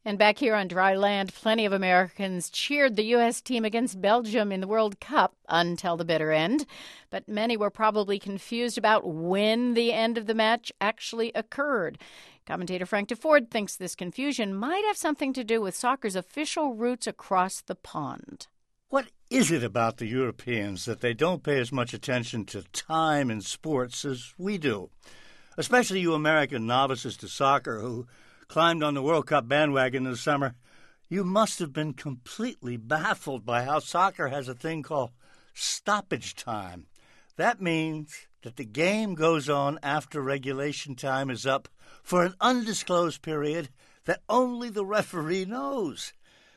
And back here on dry land, plenty of Americans cheered the U.S. team against Belgium in the World Cup until the bitter end. But many were probably confused about when the end of the match actually occurred. Commentator Frank Deford thinks this confusion might have something to do with soccer's official routes across the pond. What is it about the Europeans that they don't pay as much attention to time in sports as we do? Especially you American novices to soccer who climbed on the World Cup bandwagon this summer. You must have been completely baffled by how soccer has a thing called stoppage time. That means that the game goes on after regulation time is up for an undisclosed period that only the referee knows.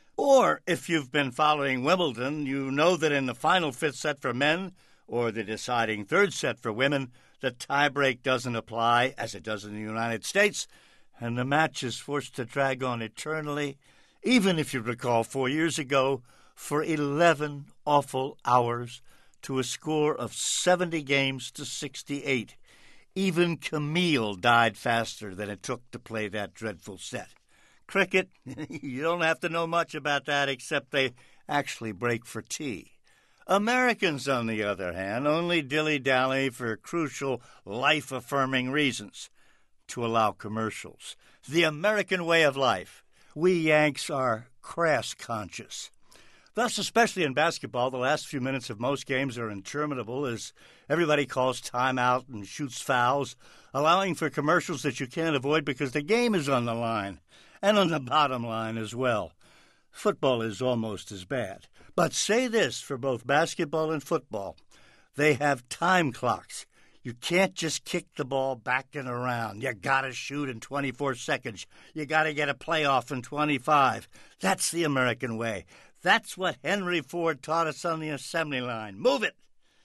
Or, if you've been following Wimbledon, you know that in the final fifth set for men, or the deciding third set for women, the tiebreak doesn't apply, as it does in the United States, and the match is forced to drag on eternally, even if you recall 4 years ago, for 11 awful hours to a score of 70 games to 68. Even Camille died faster than it took to play that dreadful set. Cricket, you don't have to know much about that except they actually break for tea. Americans, on the other hand, only dilly-dally for crucial, life-affirming reasons. To allow commercials. The American way of life. We Yanks are crass-conscious. Thus, especially in basketball, the last few minutes of most games are interminable as everybody calls timeout and shoots fouls, allowing for commercials that you can't avoid because the game is on the line, and on the bottom line as well. Football is almost as bad. But say this for both basketball and football. They have time clocks. You can't just kick the ball back and around. You got to shoot in 24 seconds. You got to get a playoff in 25. That's the American way. That's what Henry Ford taught us on the assembly line. Move it!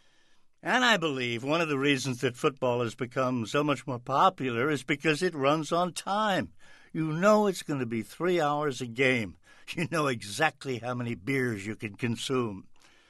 And I believe one of the reasons that football has become so much more popular is because it runs on time. You know it's going to be 3 hours a game. You know exactly how many beers you can consume.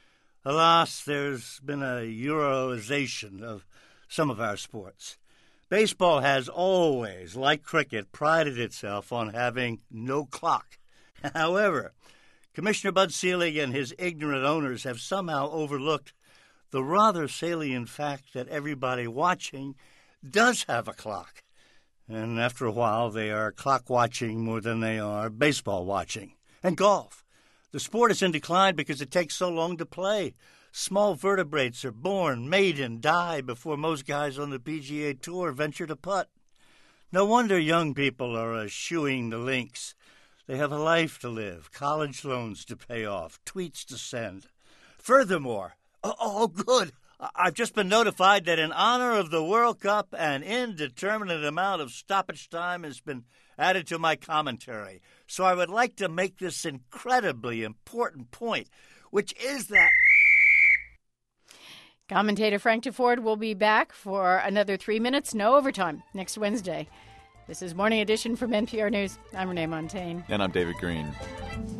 Alas, there's been a Euroization of some of our sports. Baseball has always, like cricket, prided itself on having no clock. However, Commissioner Bud Selig and his ignorant owners have somehow overlooked the rather salient fact that everybody watching does have a clock. And after a while, they are clock watching more than they are baseball watching. And golf. The sport is in decline because it takes so long to play. Small vertebrates are born, mate, and die before most guys on the PGA Tour venture to putt. No wonder young people are eschewing the links. They have a life to live, college loans to pay off, tweets to send. Furthermore, good, I've just been notified that in honor of the World Cup, an indeterminate amount of stoppage time has been added to my commentary. So I would like to make this incredibly important point, which is that... Commentator Frank Deford will be back for another 3 minutes, no overtime, next Wednesday. This is Morning Edition from NPR News. I'm Renee Montagne. And I'm David Green.